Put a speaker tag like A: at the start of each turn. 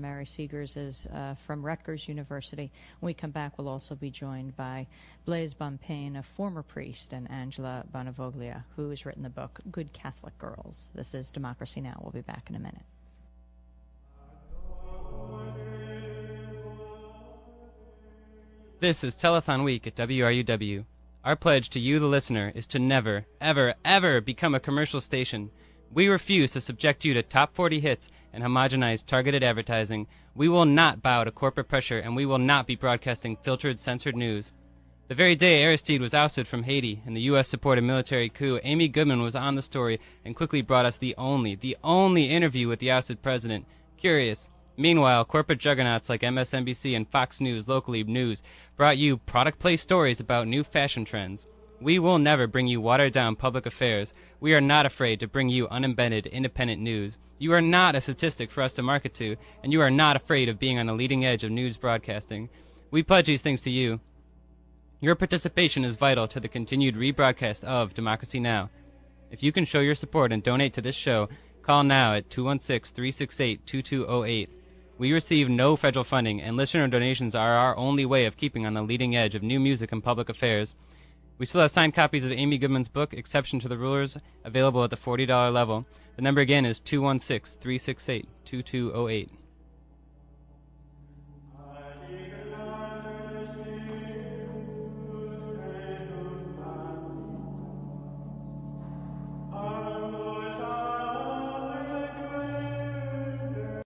A: Mary Seegers is from Rutgers University. When we come back, we'll also be joined by Blaise Bonpane, a former priest, and Angela Bonavoglia, who has written the book Good Catholic Girls. This is Democracy Now! We'll be back in a minute.
B: This is Telethon Week at WRUW. Our pledge to you, the listener, is to never, ever, ever become a commercial station. We refuse to subject you to top 40 hits and homogenized targeted advertising. We will not bow to corporate pressure, and we will not be broadcasting filtered, censored news. The very day Aristide was ousted from Haiti in the U.S.-supported military coup, Amy Goodman was on the story and quickly brought us the only interview with the ousted president. Curious. Meanwhile, corporate juggernauts like MSNBC and Fox News Locally News brought you product place stories about new fashion trends. We will never bring you watered-down public affairs. We are not afraid to bring you unembedded, independent news. You are not a statistic for us to market to, and you are not afraid of being on the leading edge of news broadcasting. We pledge these things to you. Your participation is vital to the continued rebroadcast of Democracy Now! If you can show your support and donate to this show, call now at 216-368-2208. We receive no federal funding, and listener donations are our only way of keeping on the leading edge of new music and public affairs. We still have signed copies of Amy Goodman's book, Exception to the Rulers, available at the $40 level. The number again is 216-368-2208.